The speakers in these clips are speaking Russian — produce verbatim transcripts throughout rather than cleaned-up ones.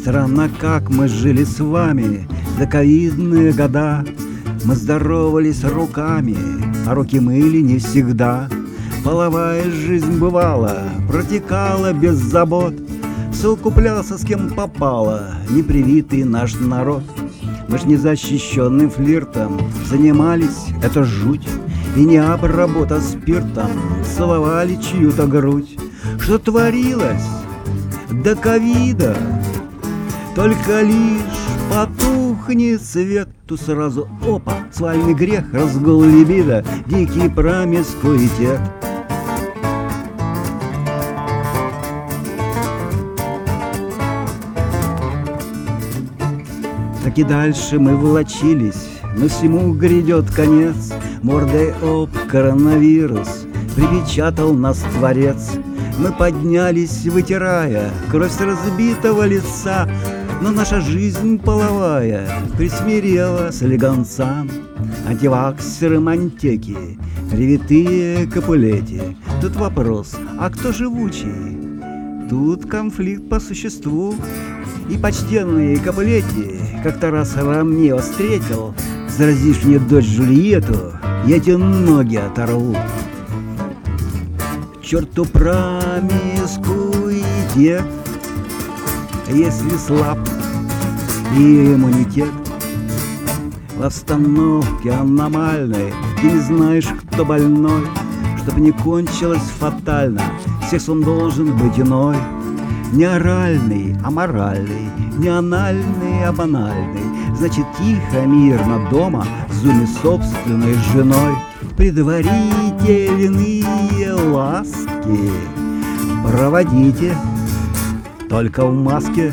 Странно, как мы жили с вами за ковидные года. Мы здоровались руками, а руки мыли не всегда. Половая жизнь бывала, протекала без забот. Совокуплялся с кем попало непривитый наш народ. Мы ж незащищенным флиртом занимались, это жуть. И не обработа спиртом целовали чью-то грудь. Что творилось до ковида? Только лишь потухнет свет, то сразу опа, свальный грех, разгул либидо, дикий промискуитет. Так и дальше мы волочились, но всему грядет конец. Мордой об коронавирус припечатал нас Творец. Мы поднялись, вытирая кровь с разбитого лица, но наша жизнь половая присмирела с элегантцам. Антиваксеры, мантеки, ревитые капулети. Тут вопрос, а кто живучий? Тут конфликт по существу. И почтенные капулети как-то раз Ромео встретил. Заразишь мне дочь Джульетту, я тебе ноги оторву. К черту промискуитет, если слаб иммунитет. В обстановке аномальной ты не знаешь, кто больной. Чтоб не кончилось фатально, секс он должен быть иной. Не оральный, а моральный, не анальный, а банальный. Значит, тихо, мирно дома в зуме собственной женой. Предварительные ласки проводите только в маске.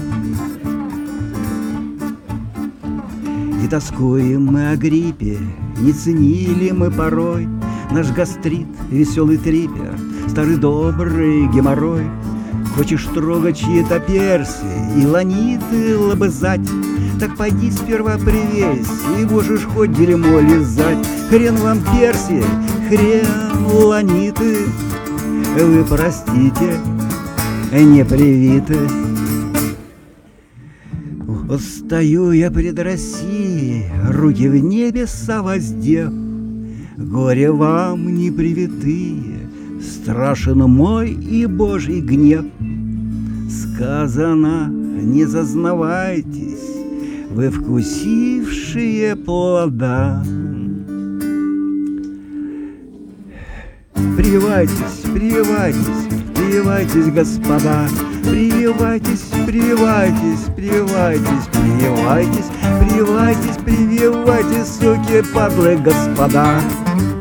И тоскуем мы о гриппе, не ценили мы порой наш гастрит, веселый трипер, старый добрый геморрой. Хочешь трогать чьи-то перси и ланиты лобызать, так пойди сперва привейся и можешь хоть дерьмо лизать. Хрен вам перси, хрен ланиты, вы простите, не привиты. Вот стою я пред Россией, руки в небеса воздев. Горе вам не привитые, страшен мой и Божий гнев. Сказано, не зазнавайтесь, вы вкусившие плода. Прививайтесь, прививайтесь, прививайтесь, господа. Прививайтесь, прививайтесь, прививайтесь, прививайтесь, прививайтесь, прививайтесь, суки, падлы, господа.